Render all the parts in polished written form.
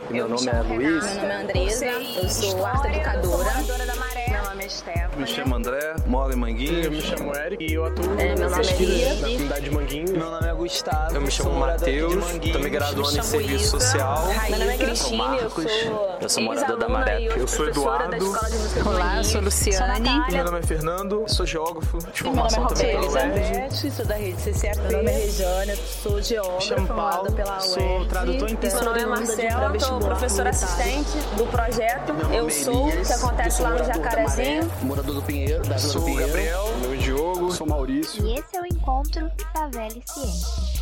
Meu nome é Luiz. Meu nome é Andresa, eu sou arte educadora. Meu nome é Stephanie. Me chamo André, moro em Manguinhos. Eu me chamo Eric e eu atuo Meu nome é Lia. na comunidade de Manguinhos. Meu nome é Gustavo. Eu me chamo Matheus, tô me graduando em Serviço Social. Meu nome é Cristine, Eu sou morador da Maré. Eu sou Eduardo. Olá, eu sou Luciane. Meu nome é Fernando, sou geógrafo de Meu nome é formação também pela UERJ. Elizabeth, sou da rede CCAP. Meu nome é Rejane, sou geógrafa, chamo Paulo, formada pela UERJ. sou tradutor Meu nome é Marcela, sou professora assistente do projeto Eu Sou, que acontece lá no Jacarezinho. Morador do Pinheiro, da Vila do Sou o Pinheiro. Gabriel, meu nome é Diogo. Sou Maurício. E esse é o Encontro Favela e Ciência.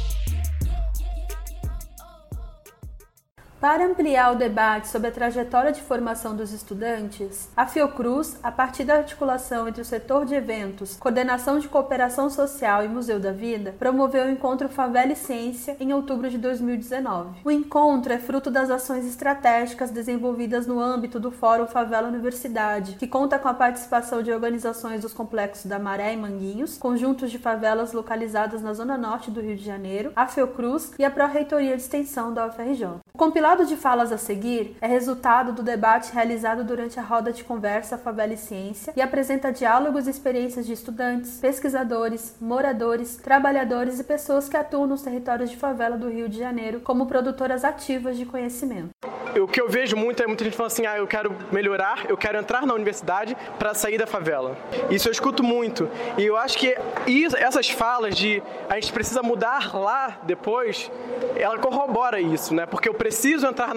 Para ampliar o debate sobre a trajetória de formação dos estudantes, a Fiocruz, a partir da articulação entre o setor de eventos, coordenação de cooperação social e Museu da Vida, promoveu o encontro Favela e Ciência em outubro de 2019. O encontro é fruto das ações estratégicas desenvolvidas no âmbito do Fórum Favela Universidade, que conta com a participação de organizações dos complexos da Maré e Manguinhos, conjuntos de favelas localizadas na zona norte do Rio de Janeiro, a Fiocruz e a Pró-Reitoria de Extensão da UFRJ. O compilado de falas a seguir é resultado do debate realizado durante a roda de conversa Favela e Ciência e apresenta diálogos e experiências de estudantes, pesquisadores, moradores, trabalhadores e pessoas que atuam nos territórios de favela do Rio de Janeiro como produtoras ativas de conhecimento. O que eu vejo muito é muita gente falando assim, eu quero melhorar, eu quero entrar na universidade para sair da favela. Isso eu escuto muito. E eu acho que essas falas de a gente precisa mudar lá depois, ela corrobora isso, né? Porque eu preciso entrar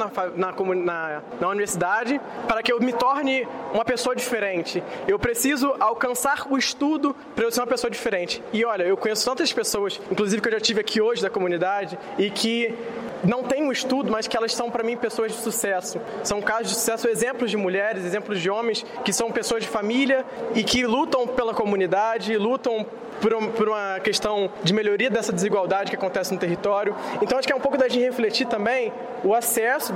na universidade para que eu me torne uma pessoa diferente. Eu preciso alcançar o estudo para eu ser uma pessoa diferente. E olha, eu conheço tantas pessoas, inclusive que eu já tive aqui hoje da comunidade, e que não têm um estudo, mas que elas são, para mim, pessoas de sucesso. São casos de sucesso, exemplos de mulheres, exemplos de homens que são pessoas de família e que lutam pela comunidade, lutam por uma questão de melhoria dessa desigualdade que acontece no território. Então, acho que é um pouco da gente refletir também o acesso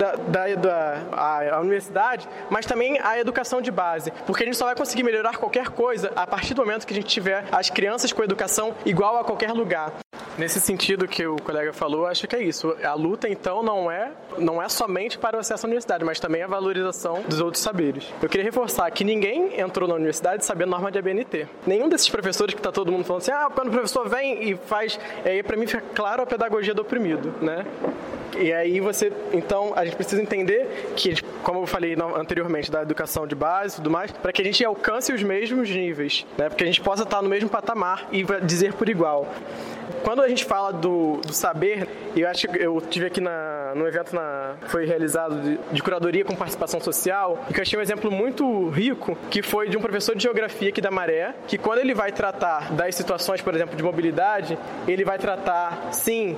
à universidade, mas também à educação de base, porque a gente só vai conseguir melhorar qualquer coisa a partir do momento que a gente tiver as crianças com educação igual a qualquer lugar. Nesse sentido que o colega falou, acho que é isso. A luta, então, não é somente para o acesso à universidade, mas também a valorização dos outros saberes. Eu queria reforçar que ninguém entrou na universidade sabendo norma de ABNT. Nenhum desses professores que está todo mundo falando assim, quando o professor vem e faz, aí para mim fica claro a pedagogia do oprimido, né? E aí então, a gente precisa entender que, como eu falei anteriormente, da educação de base e tudo mais, para que a gente alcance os mesmos níveis, né? Porque a gente possa estar no mesmo patamar e dizer por igual. Quando a gente fala do saber, eu tive aqui no evento foi realizado de curadoria com participação social, e que eu achei um exemplo muito rico, que foi de um professor de geografia aqui da Maré, que quando ele vai tratar das situações, por exemplo, de mobilidade, ele vai tratar, sim,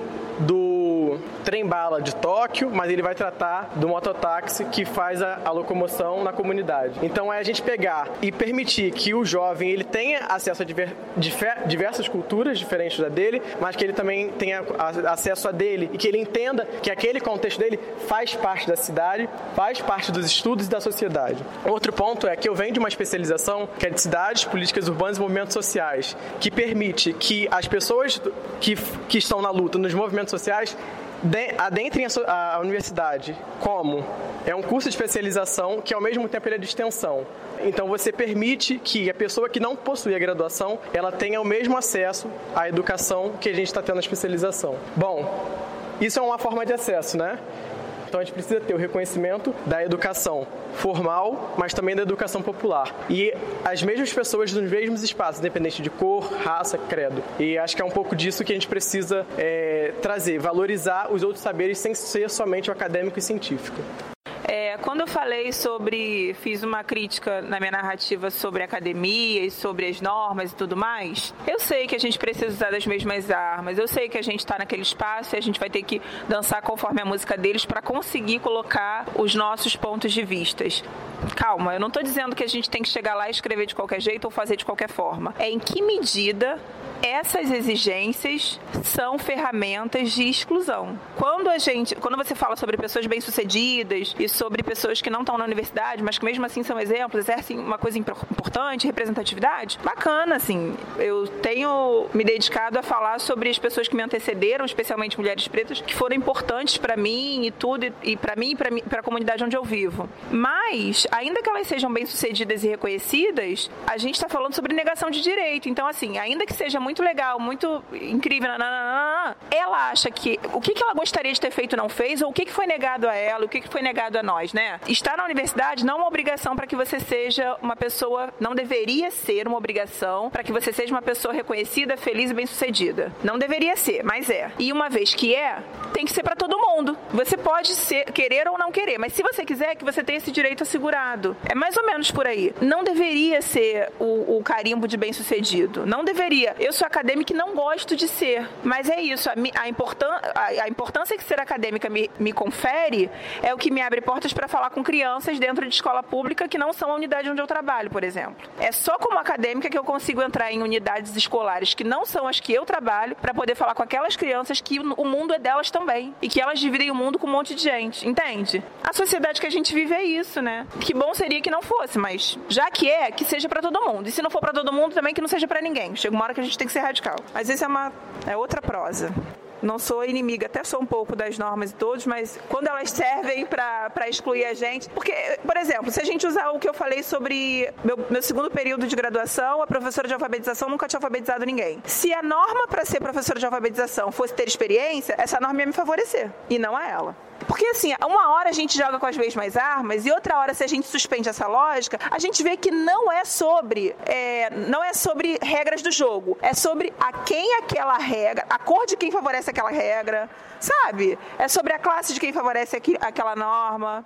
do trem-bala de Tóquio, mas ele vai tratar do mototáxi que faz a locomoção na comunidade. Então é a gente pegar e permitir que o jovem ele tenha acesso a diversas culturas diferentes da dele, mas que ele também tenha acesso a dele e que ele entenda que aquele contexto dele faz parte da cidade, faz parte dos estudos e da sociedade. Outro ponto é que eu venho de uma especialização que é de cidades, políticas urbanas e movimentos sociais, que permite que as pessoas que estão na luta nos movimentos sociais adentrem a universidade. Como? É um curso de especialização que, ao mesmo tempo, ele é de extensão. Então, você permite que a pessoa que não possui a graduação, ela tenha o mesmo acesso à educação que a gente está tendo na especialização. Bom, isso é uma forma de acesso, né? Então, a gente precisa ter o reconhecimento da educação formal, mas também da educação popular. E as mesmas pessoas nos mesmos espaços, independente de cor, raça, credo. E acho que é um pouco disso que a gente precisa trazer, valorizar os outros saberes sem ser somente o acadêmico e científico. Quando eu fiz uma crítica na minha narrativa sobre a academia e sobre as normas e tudo mais, eu sei que a gente precisa usar das mesmas armas, eu sei que a gente está naquele espaço e a gente vai ter que dançar conforme a música deles para conseguir colocar os nossos pontos de vista. Calma, eu não estou dizendo que a gente tem que chegar lá e escrever de qualquer jeito ou fazer de qualquer forma. É em que medida essas exigências são ferramentas de exclusão. Quando você fala sobre pessoas bem-sucedidas e sobre pessoas que não estão na universidade, mas que mesmo assim são exemplos, exercem uma coisa importante, representatividade, bacana, assim. Eu tenho tenho me dedicado a falar sobre as pessoas que me antecederam, especialmente mulheres pretas, que foram importantes para mim e tudo, e para mim e para a comunidade onde eu vivo. Mas, ainda que elas sejam bem-sucedidas e reconhecidas, a gente está falando sobre negação de direito. Então, assim, ainda que seja muito legal, muito incrível, ela acha que o que ela gostaria de ter feito não fez, ou o que foi negado a ela, o que foi negado a nós, né? Estar na universidade não é uma obrigação para que você seja uma pessoa, não deveria ser uma obrigação para que você seja uma pessoa reconhecida, feliz e bem-sucedida. Não deveria ser, mas é. E uma vez que tem que ser para todo mundo. Você pode querer ou não querer, mas se você quiser, que você tenha esse direito assegurado. É mais ou menos por aí. Não deveria ser o carimbo de bem-sucedido. Não deveria. Eu sou acadêmica e não gosto de ser. Mas é isso. A importância que ser acadêmica me confere é o que me abre portas para falar com crianças dentro de escola pública que não são a unidade onde eu trabalho, por exemplo. É só como acadêmica que eu consigo entrar em unidades escolares que não são as que eu trabalho para poder falar com aquelas crianças que o mundo é delas também e que elas dividem o mundo com um monte de gente, entende? A sociedade que a gente vive é isso, né? Que bom seria que não fosse, mas já que seja pra todo mundo. E se não for pra todo mundo, também que não seja pra ninguém. Chega uma hora que a gente tem que ser radical. Mas isso é outra prosa. Não sou inimiga, até sou um pouco das normas e todos, mas quando elas servem para excluir a gente... Porque, por exemplo, se a gente usar o que eu falei sobre meu segundo período de graduação, a professora de alfabetização nunca tinha alfabetizado ninguém. Se a norma para ser professora de alfabetização fosse ter experiência, essa norma ia me favorecer, e não a ela. Porque, assim, uma hora a gente joga com as mesmas armas e outra hora, se a gente suspende essa lógica, a gente vê que não é sobre regras do jogo. É sobre a quem aquela regra, a cor de quem favorece aquela regra, sabe? É sobre a classe de quem favorece aquela norma.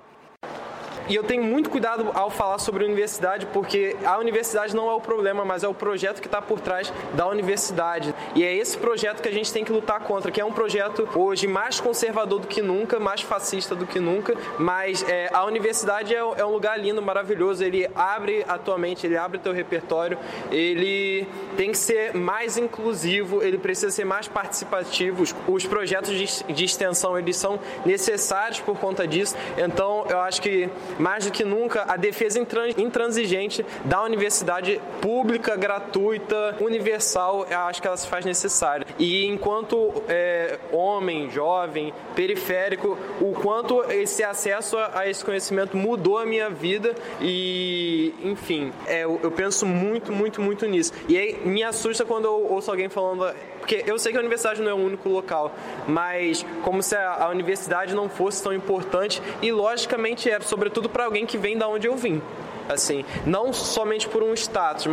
E eu tenho muito cuidado ao falar sobre universidade, porque a universidade não é o problema, mas é o projeto que está por trás da universidade. E é esse projeto que a gente tem que lutar contra, que é um projeto hoje mais conservador do que nunca, mais fascista do que nunca, mas a universidade é um lugar lindo, maravilhoso, ele abre teu repertório, ele tem que ser mais inclusivo, ele precisa ser mais participativo, os projetos de extensão, eles são necessários por conta disso, então eu acho que mais do que nunca, a defesa intransigente da universidade pública, gratuita, universal, eu acho que ela se faz necessária. E enquanto homem, jovem, periférico, o quanto esse acesso a esse conhecimento mudou a minha vida e, enfim, eu penso muito, muito, muito nisso. E aí me assusta quando eu ouço alguém falando... Porque eu sei que a universidade não é o único local, mas como se a universidade não fosse tão importante, e logicamente sobretudo para alguém que vem da onde eu vim. Assim, não somente por um status,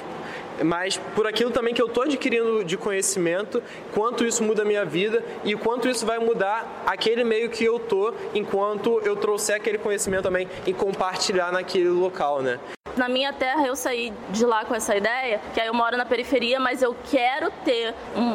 mas por aquilo também que eu estou adquirindo de conhecimento, quanto isso muda a minha vida e quanto isso vai mudar aquele meio que eu estou, enquanto eu trouxer aquele conhecimento também e compartilhar naquele local, né? Na minha terra, eu saí de lá com essa ideia, que aí eu moro na periferia, mas eu quero ter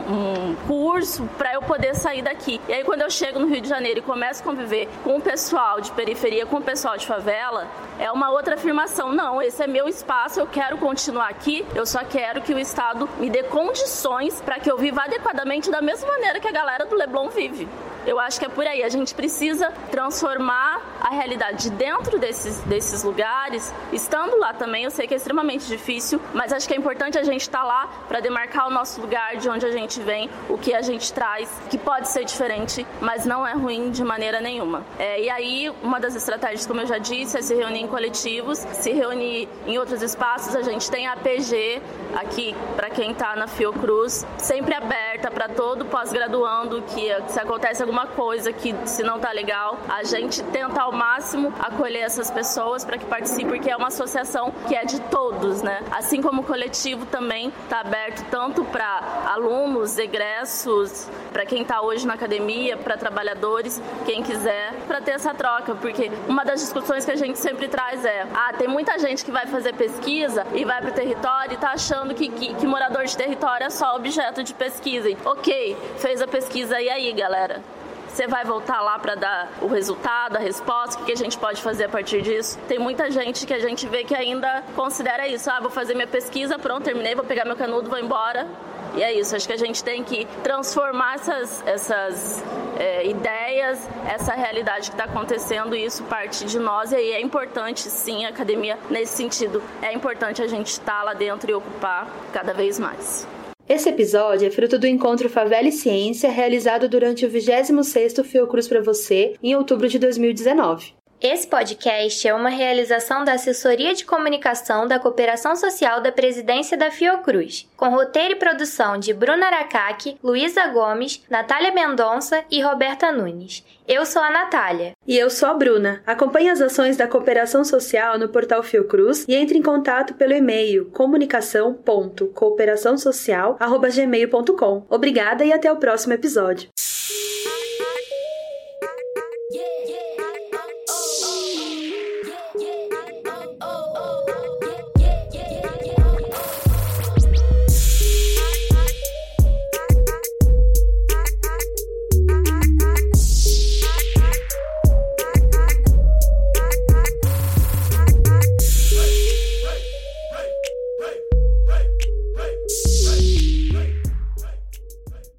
um curso para eu poder sair daqui. E aí, quando eu chego no Rio de Janeiro e começo a conviver com o pessoal de periferia, com o pessoal de favela, é uma outra afirmação. Não, esse é meu espaço, eu quero continuar aqui, eu só quero que o Estado me dê condições para que eu viva adequadamente da mesma maneira que a galera do Leblon vive. Eu acho que é por aí. A gente precisa transformar a realidade de dentro desses lugares, estando lá também. Eu sei que é extremamente difícil, mas acho que é importante a gente estar lá para demarcar o nosso lugar, de onde a gente vem, o que a gente traz, que pode ser diferente, mas não é ruim de maneira nenhuma. E aí, uma das estratégias, como eu já disse, é se reunir em coletivos, se reunir em outros espaços. A gente tem a APG aqui, para quem está na Fiocruz, sempre aberta para todo pós-graduando, que se acontece alguma coisa que se não tá legal, a gente tenta ao máximo acolher essas pessoas para que participem, porque é uma associação que é de todos, né? Assim como o coletivo também tá aberto tanto para alunos, egressos, para quem tá hoje na academia, para trabalhadores, quem quiser, para ter essa troca, porque uma das discussões que a gente sempre traz tem muita gente que vai fazer pesquisa e vai pro território e tá achando que morador de território é só objeto de pesquisa. Ok, fez a pesquisa e aí, galera? Você vai voltar lá para dar o resultado, a resposta, o que a gente pode fazer a partir disso? Tem muita gente que a gente vê que ainda considera isso. Vou fazer minha pesquisa, pronto, terminei, vou pegar meu canudo, vou embora. E é isso, acho que a gente tem que transformar essas ideias, essa realidade que está acontecendo, e isso parte de nós. E aí é importante, sim, a academia, nesse sentido, é importante a gente estar lá dentro e ocupar cada vez mais. Esse episódio é fruto do encontro Favela e Ciência, realizado durante o 26º Fiocruz para Você, em outubro de 2019. Esse podcast é uma realização da Assessoria de Comunicação da Cooperação Social da Presidência da Fiocruz, com roteiro e produção de Bruna Aracaki, Luísa Gomes, Natália Mendonça e Roberta Nunes. Eu sou a Natália. E eu sou a Bruna. Acompanhe as ações da Cooperação Social no portal Fiocruz e entre em contato pelo e-mail comunicação.cooperaçãosocial@gmail.com. Obrigada e até o próximo episódio.